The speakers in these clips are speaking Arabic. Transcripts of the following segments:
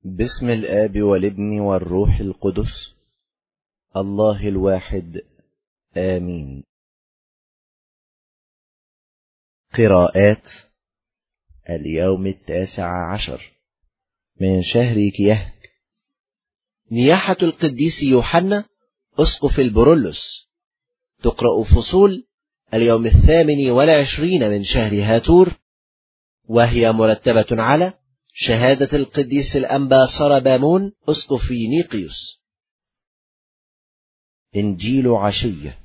باسم الآب والابن والروح القدس الله الواحد آمين. قراءات اليوم 19 من شهر كيهك. نياحة القديس يوحنا أسقف البرولوس. تقرأ فصول اليوم 28 من شهر هاتور، وهي مرتبة على شهادة القديس الأنبا سربامون أسقف نيقيوس. إنجيل عشية.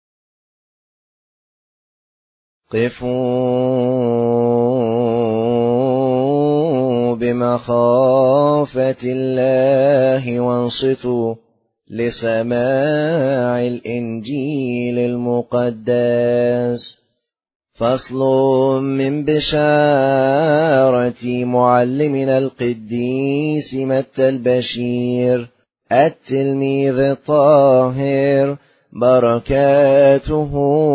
قفوا بمخافة الله وانصتوا لسماع الإنجيل المقدس. فصل من بشارة معلمنا القديس متى البشير التلميذ الطاهر، بركاته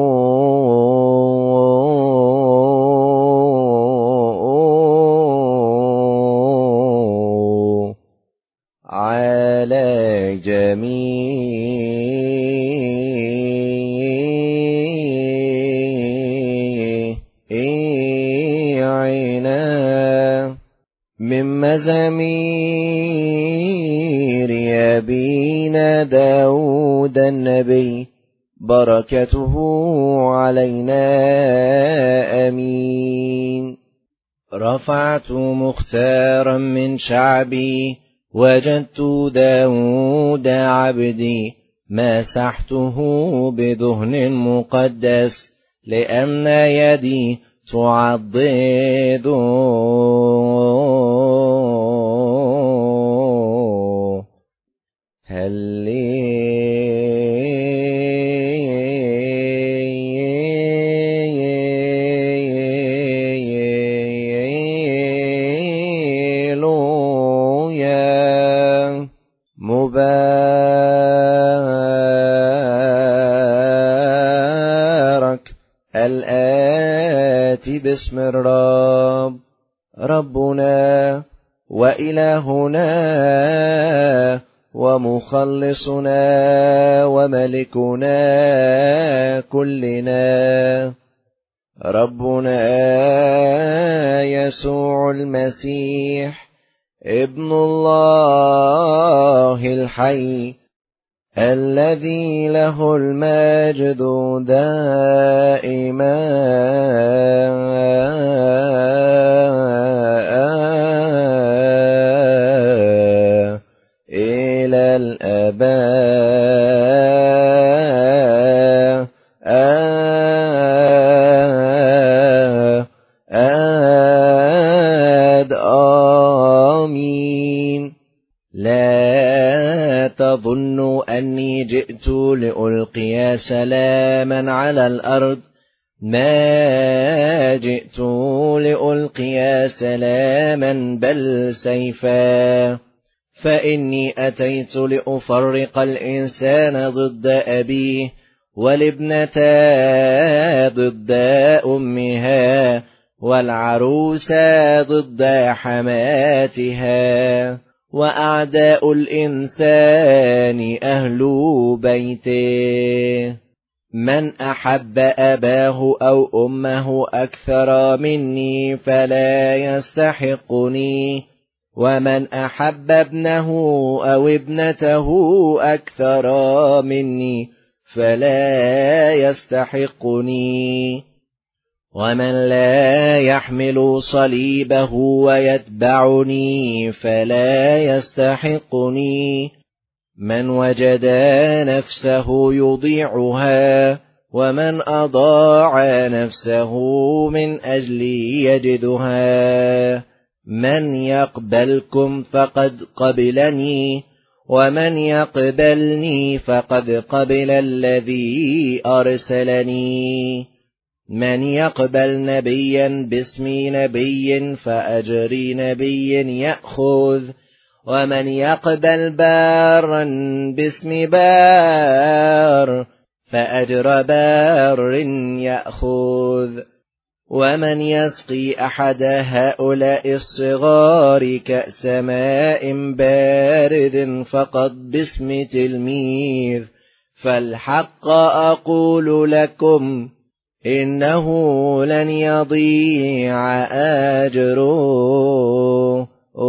على جميعنا. من مزامير أبينا داود النبي، بركته علينا أمين. رفعت مختارا من شعبي، وجدت داود عبدي، مسحته بدهن مقدس، لأن يدي تعضد مبارك الآتي باسم الرب، ربنا وإلهنا ومخلصنا وملكنا كلنا، ربنا يسوع المسيح ابن الله الحي، الذي له المجد دائما إلى الآباء آمين. لا تظنوا أني جئت لألقي سلاما على الأرض، ما جئت لألقي سلاما بل سيفا، فإني أتيت لأفرق الإنسان ضد أبيه، والابنة ضد أمها، والعروس ضد حماتها، وأعداء الإنسان أهل بيته. من أحب أباه أو أمه أكثر مني فلا يستحقني، ومن أحب ابنه أو ابنته أكثر مني فلا يستحقني. ومن لا يحمل صليبه ويتبعني فلا يستحقني. من وجد نفسه يضيعها، ومن أضاع نفسه من أجلي يجدها. من يقبلكم فقد قبلني، ومن يقبلني فقد قبل الذي أرسلني. من يقبل نبيا باسمي نبي فأجر نبي يأخذ، ومن يقبل بارا باسم بار فأجر بار يأخذ. ومن يسقي أحد هؤلاء الصغار كأس ماء بارد فقط باسم تلميذ، فالحق أقول لكم إنه لن يضيع أجره.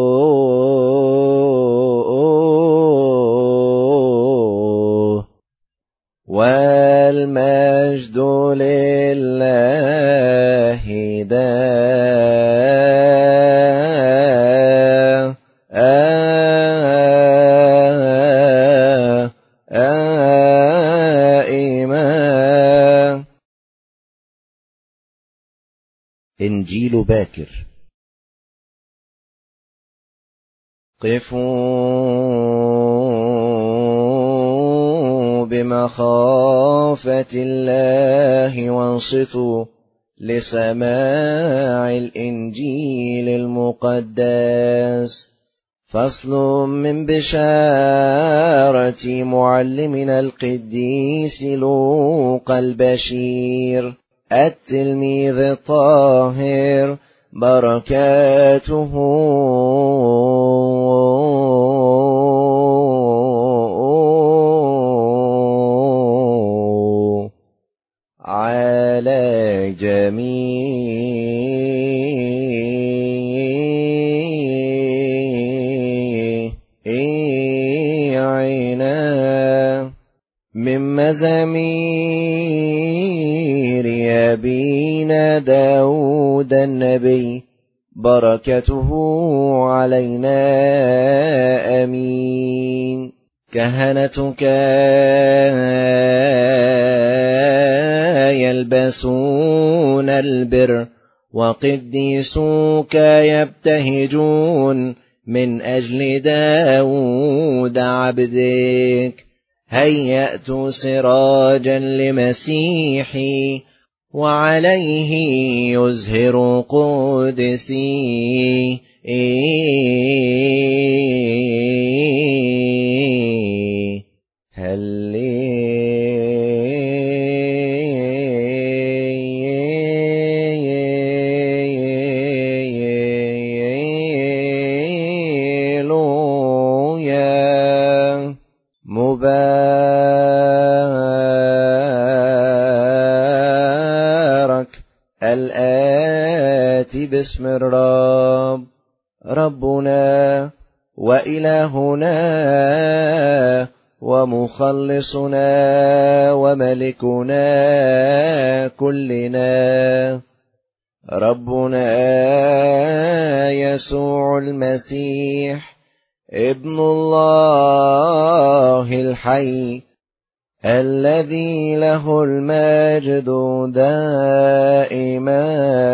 والمجد لله دائما. إنجيل باكر. قفوا بمخافة الله وانصتوا لسماع الإنجيل المقدس. فصل من بشارة معلمنا القديس لوقا البشير التلميذ الطاهر، بركاته على جميعنا. من مزامير أبينا داود النبي، بركته علينا أمين. كهنتك يلبسون البر، وقديسوك يبتهجون من أجل داود عبدك. هيأت سراجا لمسيحي، وعليه يزهر قدسي. هللويا. مبارك الآتي باسم الرب، ربنا وإلهنا ومخلصنا وملكنا كلنا، ربنا يسوع المسيح ابن الله الحي، الذي له المجد دائما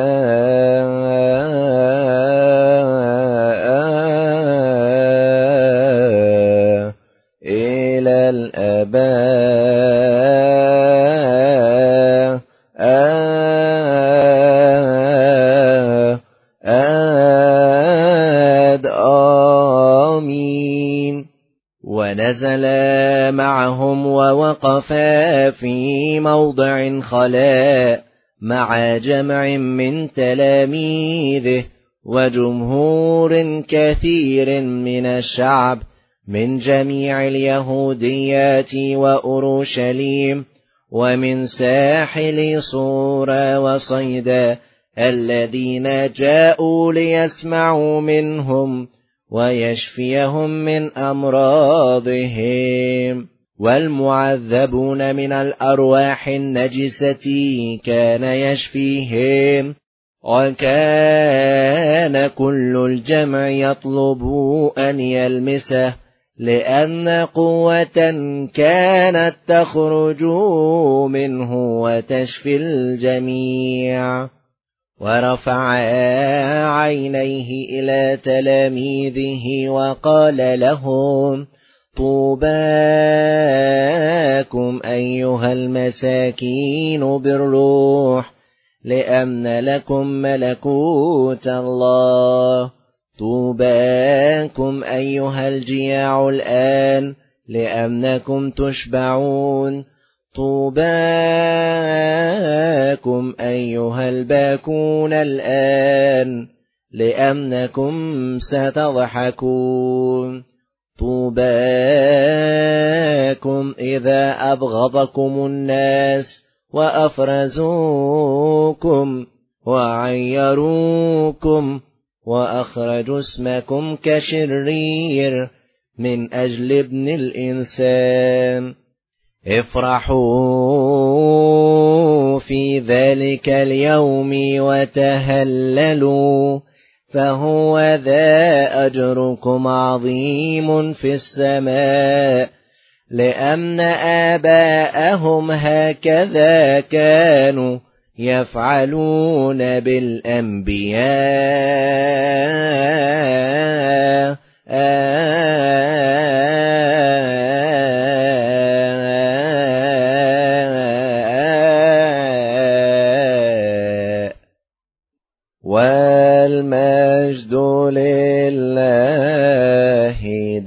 إلى الأبد. آمين. ونزل معهم ووقف في موضع خلاء مع جمع من تلاميذه وجمهور كثير من الشعب من جميع اليهوديات وأورشليم ومن ساحل صور وصيدا، الذين جاءوا ليسمعوا منهم ويشفيهم من أمراضهم. والمعذبون من الأرواح النجسة كان يشفيهم. وكان كل الجمع يطلب أن يلمسه، لأن قوة كانت تخرج منه وتشفي الجميع. ورفع عينيه إلى تلاميذه وقال لهم: طوباكم أيها المساكين بالروح، لأن لكم ملكوت الله. طوباكم أيها الجياع الآن، لأنكم تشبعون. طوباكم أيها الباكون الآن لأنكم ستضحكون. طوباكم إذا أبغضكم الناس وأفرزوكم وعيروكم وأخرجوا اسمكم كشرير من أجل ابن الإنسان. افرحوا في ذلك اليوم وتهللوا، فهو ذا أجركم عظيم في السماء، لأن آباءهم هكذا كانوا يفعلون بالأنبياء. والمجد لله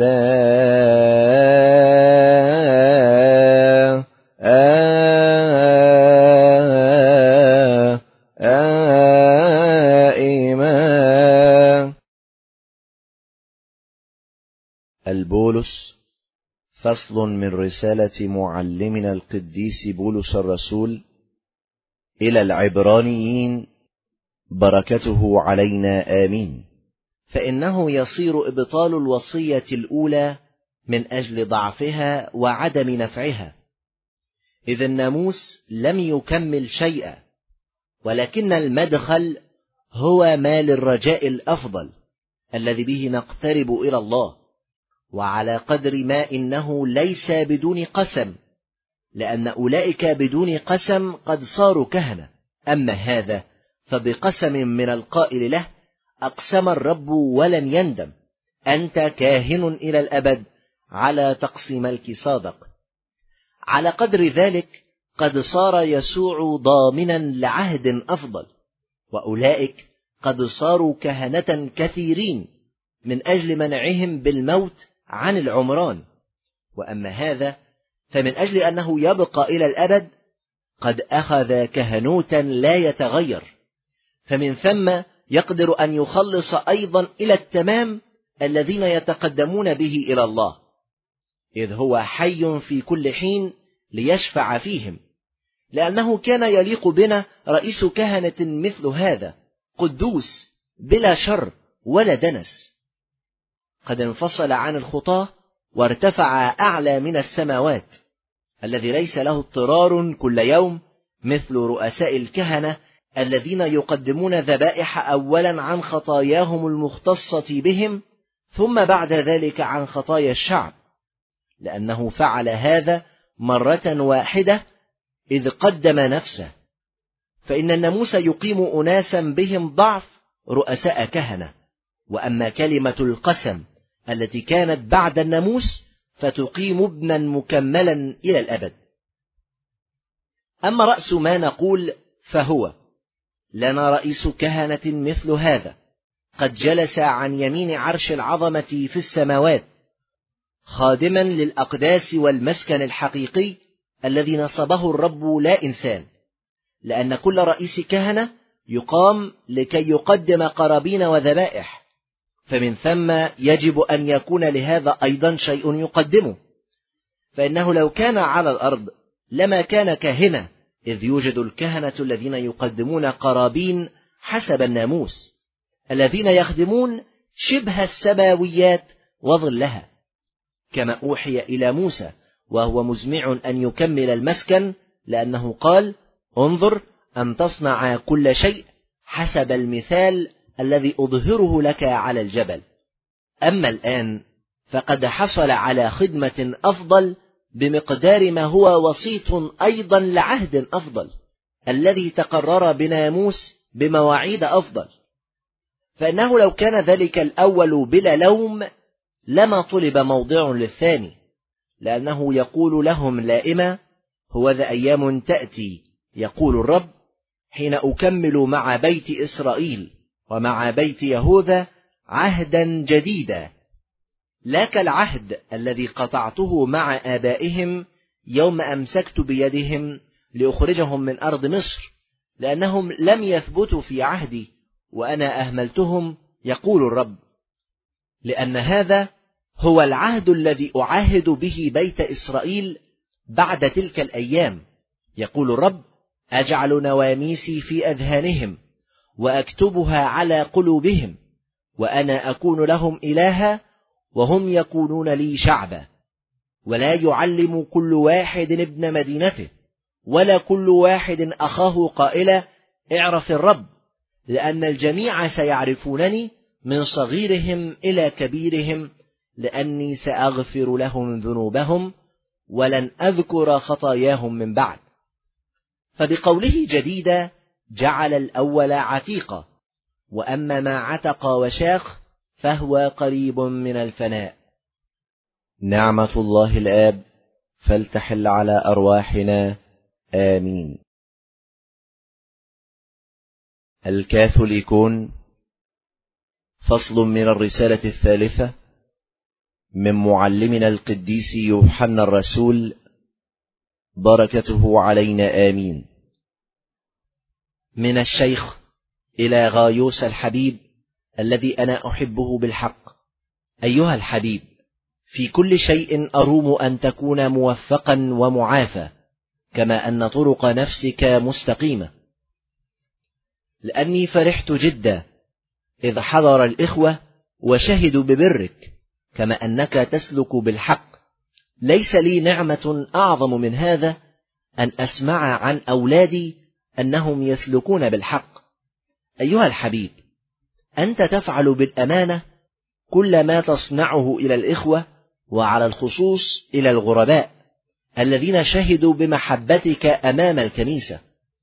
دائما. البولس، فصل من رسالة معلمنا القديس بولس الرسول إلى العبرانيين، بركته علينا آمين. فإنه يصير إبطال الوصية الأولى من أجل ضعفها وعدم نفعها، إذ الناموس لم يكمل شيئا، ولكن المدخل هو ما للرجاء الأفضل الذي به نقترب إلى الله، وعلى قدر ما إنه ليس بدون قسم، لأن أولئك بدون قسم قد صاروا كهنة، أما هذا فبقسم من القائل له: أقسم الرب ولن يندم، أنت كاهن إلى الأبد على طقس ملك صادق. على قدر ذلك قد صار يسوع ضامنا لعهد أفضل، وأولئك قد صاروا كهنة كثيرين من أجل منعهم بالموت عن العمران، وأما هذا فمن أجل أنه يبقى إلى الأبد قد أخذ كهنوتا لا يتغير، فمن ثم يقدر أن يخلص أيضا إلى التمام الذين يتقدمون به إلى الله، إذ هو حي في كل حين ليشفع فيهم، لأنه كان يليق بنا رئيس كهنة مثل هذا، قدوس بلا شر ولا دنس، قد انفصل عن الخطاة وارتفع أعلى من السماوات، الذي ليس له اضطرار كل يوم مثل رؤساء الكهنة الذين يقدمون ذبائح أولا عن خطاياهم المختصة بهم، ثم بعد ذلك عن خطايا الشعب، لأنه فعل هذا مرة واحدة إذ قدم نفسه. فإن الناموس يقيم أناسا بهم ضعف رؤساء كهنة، وأما كلمة القسم التي كانت بعد الناموس فتقيم ابنا مكملا إلى الأبد. أما رأس ما نقول فهو لنا رئيس كهنة مثل هذا، قد جلس عن يمين عرش العظمة في السماوات، خادما للأقداس والمسكن الحقيقي الذي نصبه الرب لا إنسان، لأن كل رئيس كهنة يقام لكي يقدم قرابين وذبائح، فمن ثم يجب أن يكون لهذا أيضا شيء يقدمه، فإنه لو كان على الأرض لما كان كاهنة، إذ يوجد الكهنة الذين يقدمون قرابين حسب الناموس، الذين يخدمون شبه السماويات وظلها، كما أوحي إلى موسى وهو مزمع أن يكمل المسكن، لأنه قال: انظر أن تصنع كل شيء حسب المثال الذي أظهره لك على الجبل. أما الآن فقد حصل على خدمة أفضل بمقدار ما هو وسيط أيضا لعهد أفضل، الذي تقرر بناموس بمواعيد أفضل، فإنه لو كان ذلك الأول بلا لوم لما طلب موضع للثاني، لأنه يقول لهم لائما: هو ذا أيام تأتي يقول الرب حين أكمل مع بيت إسرائيل ومع بيت يهوذا عهدا جديدا، لا كالعهد الذي قطعته مع آبائهم يوم أمسكت بيدهم لأخرجهم من أرض مصر، لأنهم لم يثبتوا في عهدي وأنا أهملتهم، يقول الرب. لأن هذا هو العهد الذي أعاهد به بيت إسرائيل بعد تلك الأيام، يقول الرب: أجعل نواميسي في أذهانهم وأكتبها على قلوبهم، وأنا أكون لهم إلها وهم يكونون لي شعبا. ولا يعلم كل واحد ابن مدينته ولا كل واحد أخاه قائلا: اعرف الرب، لأن الجميع سيعرفونني من صغيرهم إلى كبيرهم، لأني سأغفر لهم ذنوبهم ولن أذكر خطاياهم من بعد. فبقوله جديدة جعل الأول عتيقا، وأما ما عتق وشاخ فهو قريب من الفناء. نعمة الله الآب فلتحل على أرواحنا، آمين. الكاثوليكون، فصل من الرسالة الثالثة من معلمنا القديس يوحنا الرسول، بركته علينا، آمين. من الشيخ إلى غايوس الحبيب الذي أنا أحبه بالحق. أيها الحبيب، في كل شيء أروم أن تكون موفقا ومعافى، كما أن طرق نفسك مستقيمة، لأني فرحت جدا إذ حضر الإخوة وشهدوا ببرك، كما أنك تسلك بالحق. ليس لي نعمة أعظم من هذا أن أسمع عن أولادي أنهم يسلكون بالحق. أيها الحبيب، أنت تفعل بالأمانة كل ما تصنعه إلى الإخوة، وعلى الخصوص إلى الغرباء الذين شهدوا بمحبتك أمام الكنيسة،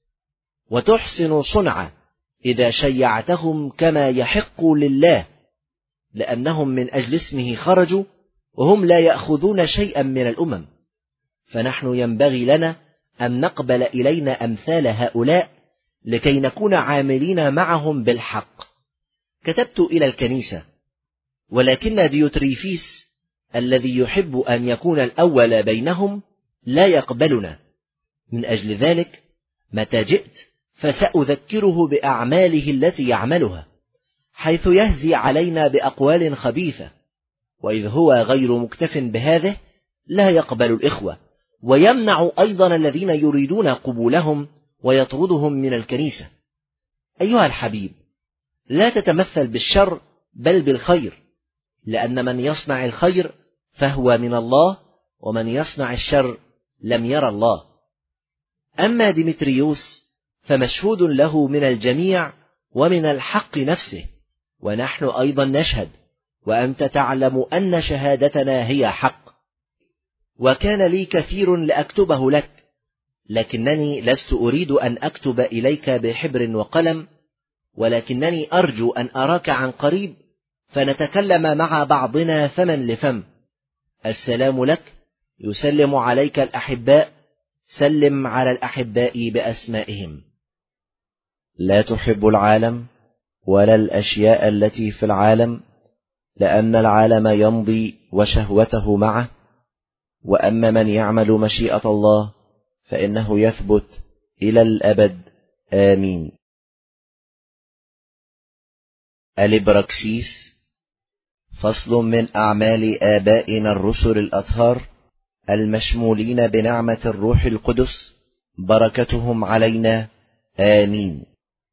وتحسن صنعة إذا شيعتهم كما يحق لله، لأنهم من أجل اسمه خرجوا وهم لا يأخذون شيئا من الأمم. فنحن ينبغي لنا أن نقبل إلينا أمثال هؤلاء لكي نكون عاملين معهم بالحق. كتبت إلى الكنيسة، ولكن ديوتريفيس الذي يحب أن يكون الأول بينهم لا يقبلنا. من أجل ذلك متى جئت فسأذكره بأعماله التي يعملها، حيث يهزي علينا بأقوال خبيثة، وإذ هو غير مكتف بهذه لا يقبل الإخوة، ويمنع أيضا الذين يريدون قبولهم ويطردهم من الكنيسة. أيها الحبيب، لا تتمثل بالشر بل بالخير، لأن من يصنع الخير فهو من الله، ومن يصنع الشر لم ير الله. أما ديمتريوس فمشهود له من الجميع ومن الحق نفسه، ونحن أيضا نشهد، وأنت تعلم أن شهادتنا هي حق. وكان لي كثير لأكتبه لك، لكنني لست أريد أن أكتب إليك بحبر وقلم، ولكنني أرجو أن أراك عن قريب فنتكلم مع بعضنا فما لفم. السلام لك، يسلم عليك الأحباء، سلم على الأحباء بأسمائهم. لا تحب العالم ولا الأشياء التي في العالم، لأن العالم يمضي وشهوته معه، وأما من يعمل مشيئة الله فإنه يثبت إلى الأبد، آمين. الإبراكسيس، فصل من أعمال آبائنا الرسل الأطهار المشمولين بنعمة الروح القدس، بركتهم علينا، آمين.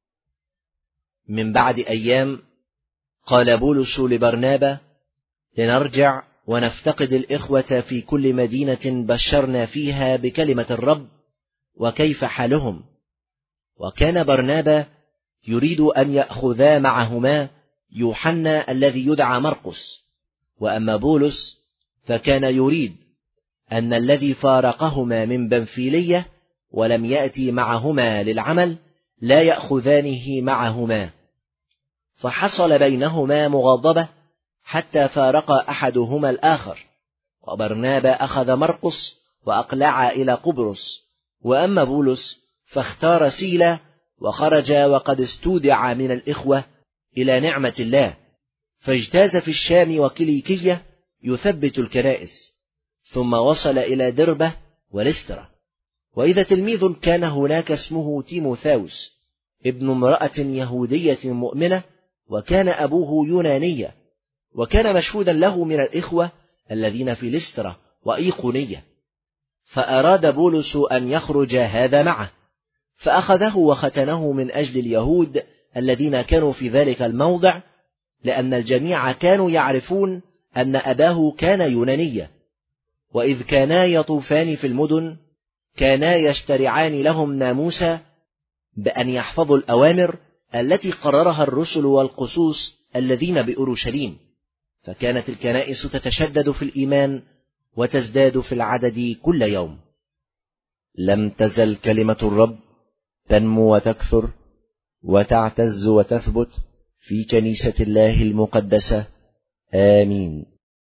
من بعد أيام قال بولس لبرنابا: لنرجع ونفتقد الإخوة في كل مدينة بشرنا فيها بكلمة الرب وكيف حالهم. وكان برنابا يريد أن يأخذا معهما يوحنا الذي يدعى مرقس، وأما بولس فكان يريد أن الذي فارقهما من بنفيلية ولم يأتي معهما للعمل لا يأخذانه معهما. فحصل بينهما مغاضبة حتى فارق أحدهما الآخر، وبرنابا أخذ مرقس وأقلع إلى قبرص، وأما بولس فاختار سيلا وخرج وقد استودع من الإخوة إلى نعمة الله، فاجتاز في الشام وكليكية يثبت الكنائس، ثم وصل إلى دربة ولسترا. وإذا تلميذ كان هناك اسمه تيموثاوس ابن امرأة يهودية مؤمنة، وكان أبوه يونانيا، وكان مشهودا له من الإخوة الذين في لسترا وإيقونية، فأراد بولس أن يخرج هذا معه، فأخذه وختنه من أجل اليهود الذين كانوا في ذلك الموضع، لأن الجميع كانوا يعرفون أن أباه كان يونانيا. وإذ كانا يطوفان في المدن كانا يشترعان لهم ناموسا بأن يحفظوا الأوامر التي قررها الرسل والقسوس الذين بأورشليم، فكانت الكنائس تتشدد في الإيمان وتزداد في العدد كل يوم. لم تزل كلمة الرب تنمو وتكثر وتعتز وتثبت في كنيسة الله المقدسة. آمين.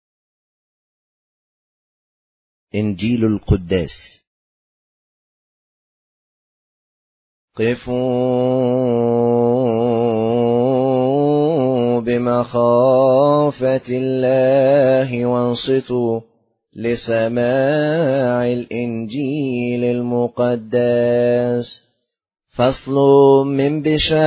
إنجيل القداس. قفوا بمخافة الله وانصتوا لسماع الإنجيل المقدس. فصل من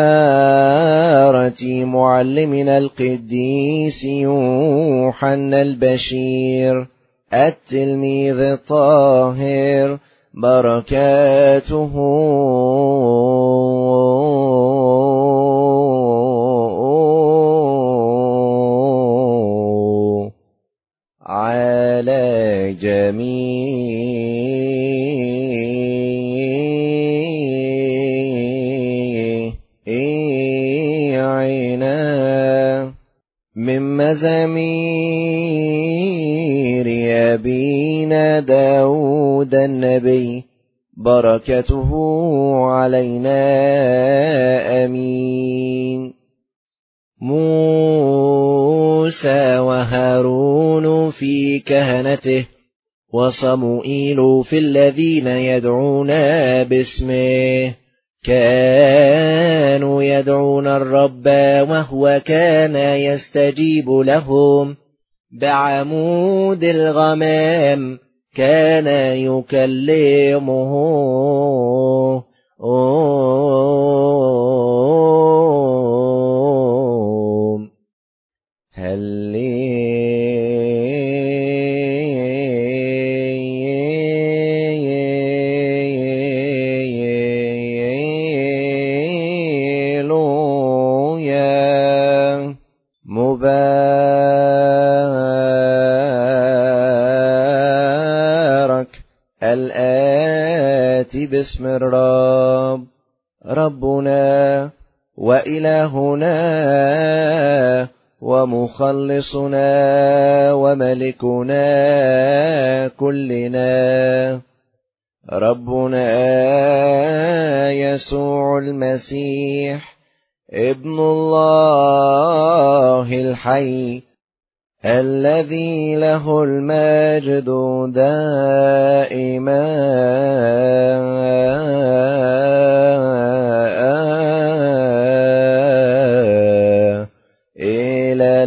بشارة معلمنا القديس يوحنا البشير التلميذ الطاهر، بركاته على جميعنا. من مزامير أبينا داود النبي، بركته علينا. آمين. موسى وهارون في كهنته، وصموئيل في الذين يدعون باسمه، كانوا يدعون الرب وهو كان يستجيب لهم. بعمود الغمام كان يكلمه. مبارك الآتي باسم الرب، ربنا وإلهنا ومخلصنا وملكنا كلنا، ربنا يسوع المسيح ابن الله الحي، الذي له المجد دائما إلى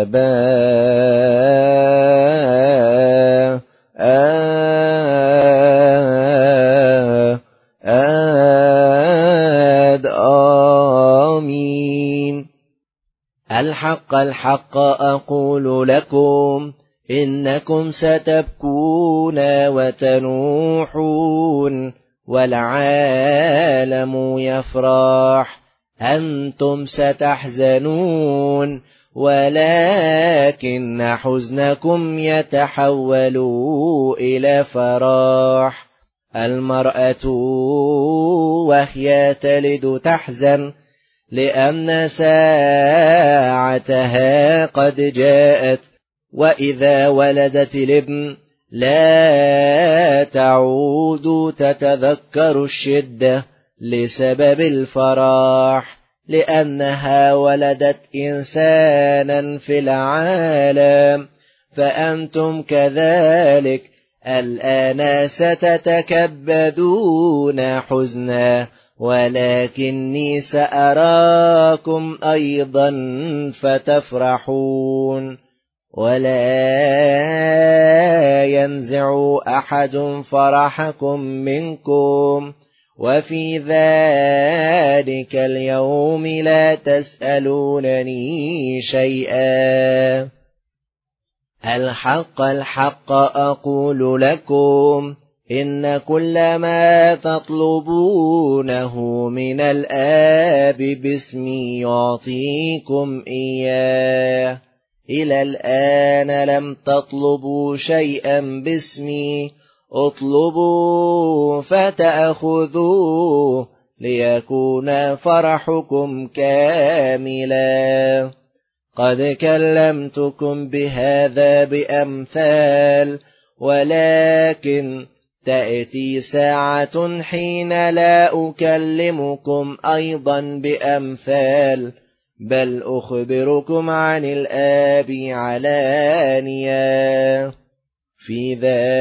الآباء. آمين. الحق الحق أقول لكم، إنكم ستبكون وتنوحون والعالم يفرح، أنتم ستحزنون ولكن حزنكم يتحول إلى فرح. المرأة وهي تلد تحزن، لأن ساعتها قد جاءت، وإذا ولدت الابن لا تعود تتذكر الشدة لسبب الفرح، لأنها ولدت إنسانا في العالم. فأنتم كذلك الآن ستتكبدون حزنا، ولكني سأراكم أيضا فتفرحون. ولا ينزع أحد فرحكم منكم، وفي ذلك اليوم لا تسألونني شيئا. الحق الحق أقول لكم، إن كل ما تطلبونه من الآب باسمي يعطيكم إياه. إلى الآن لم تطلبوا شيئا باسمي، اطلبوا فتأخذوه ليكون فرحكم كاملا. قد كلمتكم بهذا بأمثال، ولكن تأتي ساعة حين لا أكلمكم أيضا بأمثال، بل أخبركم عن الآب علانية. في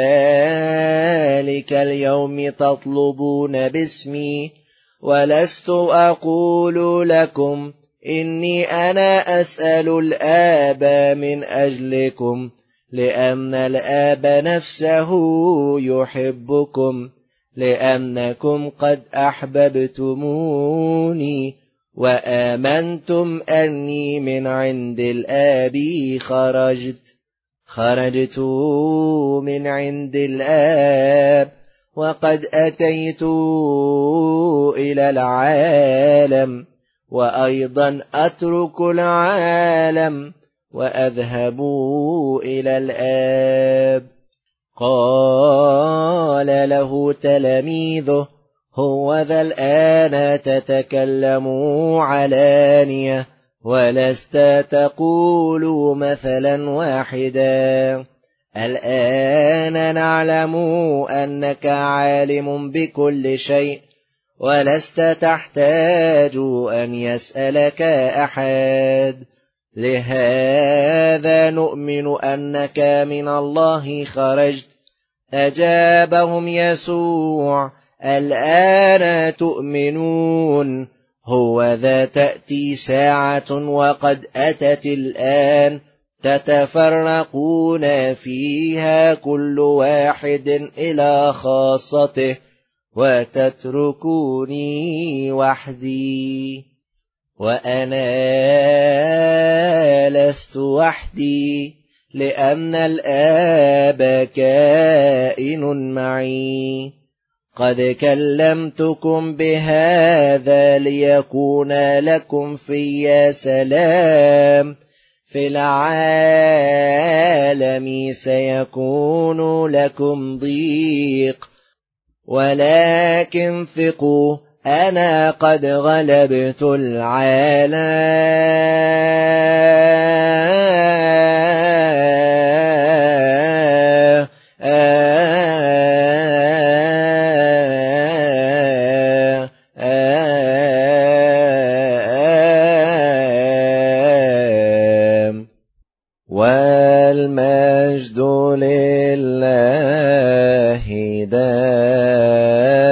ذلك اليوم تطلبون باسمي، ولست أقول لكم إني أنا أسأل الآب من أجلكم، لأن الآب نفسه يحبكم، لأنكم قد أحببتموني وآمنتم أني من عند الآب خرجت من عند الآب، وقد أتيت إلى العالم، وأيضا أترك العالم وأذهب إلى الآب. قال له تلاميذه: هوذا الآن تتكلم علانية، ولست تقول مثلا واحدا. الآن نعلم أنك عالم بكل شيء، ولست تحتاج أن يسألك أحد. لهذا نؤمن أنك من الله خرجت. أجابهم يسوع: الآن تؤمنون؟ هوذا تأتي ساعة وقد أتت الآن تتفرقون فيها كل واحد إلى خاصته، وتتركوني وحدي. وأنا لست وحدي، لأن الآب كائن معي. قد كلمتكم بهذا ليكون لكم في سلام. في العالم سيكون لكم ضيق، ولكن ثقوا، أنا قد غلبت العالم. والمجد لله دائما.